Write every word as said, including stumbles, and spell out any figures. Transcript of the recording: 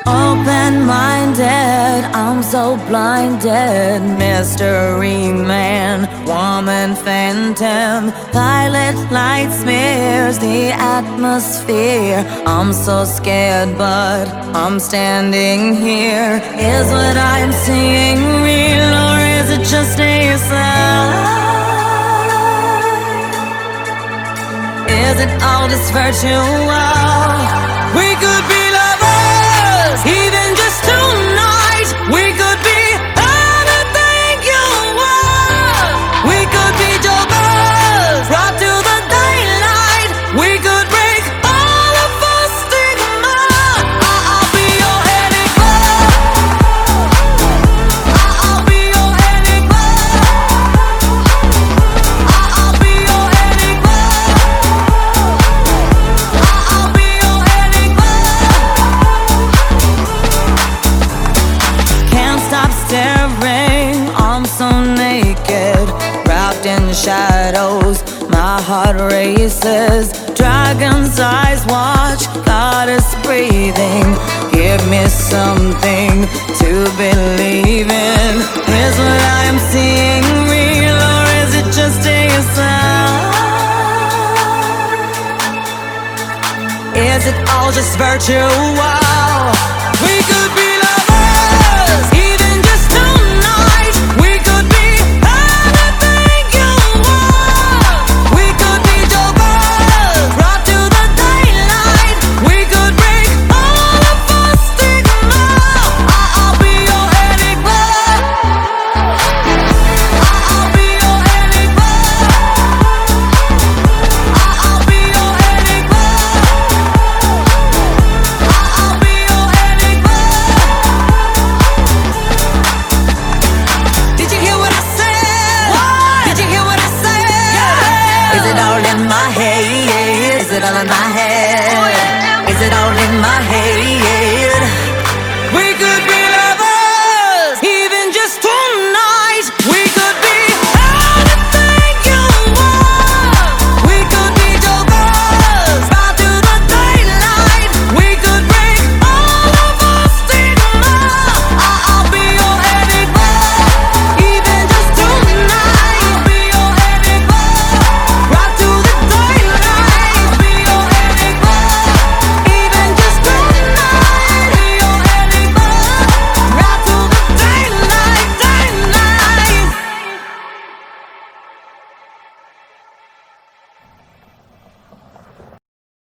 Open-minded, I'm so blinded. Mystery man, woman phantom. Violet light smears the atmosphere. I'm so scared, but I'm standing here. Is what I'm seeing real, or is it just a sign? Is it all just virtual? We could be lovers, even just tonight. We could be anything you want. We could be jokers, brought to the daylight. We could break all of our stigma. I'll be your enigma. I'll be your enigma. I'll be your enigma. I'll be your enigma. Can't stop staring, I'm so naked, wrapped in shadows, my heart races. Dragon's eyes watch, goddess breathing. Give me something to believe in. Is what I am seeing real, or is it just a sign? Is it all just virtual? We could be lovers, even just tonight. We could be anything you want. We could be jokers, brought to the daylight. We could break all of our stigma. I'll be your enigma. I'll be your enigma. I'll be your enigma. I'll be your enigma. Did you hear what I said? What? Did you hear what I said? Yeah. Is it all in my head? Is it all in my head?